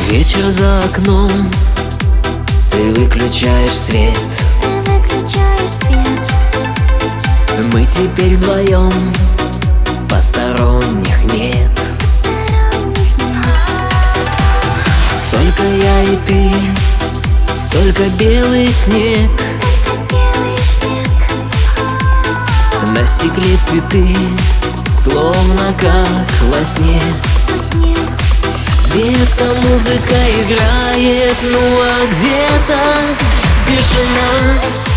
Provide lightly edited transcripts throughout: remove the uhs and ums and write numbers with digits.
Вечер за окном, ты выключаешь свет. Мы теперь вдвоем, посторонних нет. Только я и ты, только белый снег. На стекле цветы, словно как во сне. Где-то музыка играет, ну а где-то тишина.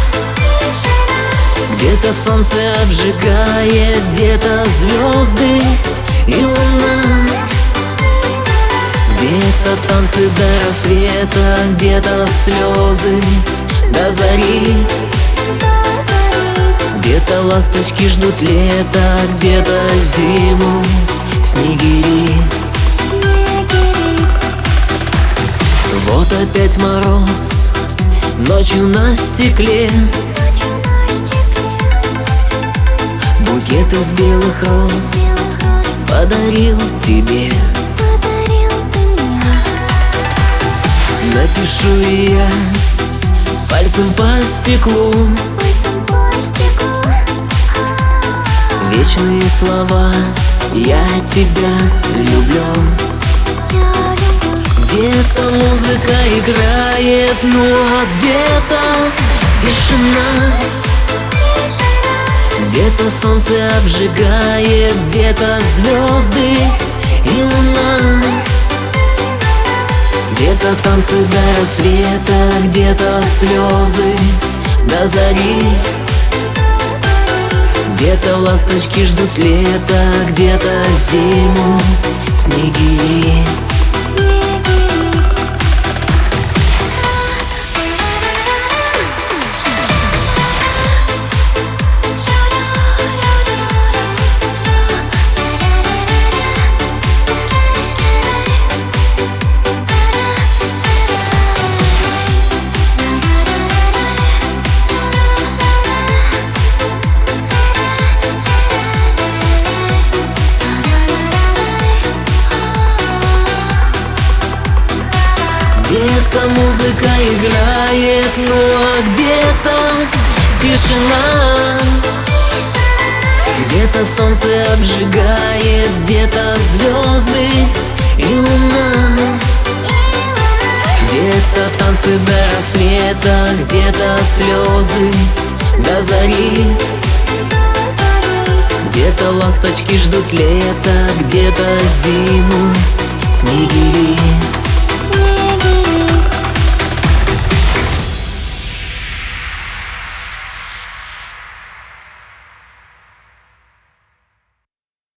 Где-то солнце обжигает, где-то звезды и луна. Где-то танцы до рассвета, где-то слезы до зари. Где-то ласточки ждут лета, где-то зиму снегири. Вот опять мороз, ночью на стекле. Букет из белых роз подарил тебе. Напишу и я пальцем по стеклу вечные слова: я тебя люблю. Где-то музыка играет, ну а где-то тишина. Где-то солнце обжигает, где-то звезды и луна. Где-то танцы до рассвета, где-то слезы до зари. Где-то ласточки ждут лета, где-то зиму снегири. Где-то музыка играет, ну а где-то тишина. Где-то солнце обжигает, где-то звезды и луна. Где-то танцы до рассвета, где-то слезы до зари. Где-то ласточки ждут лета, где-то зиму снегири.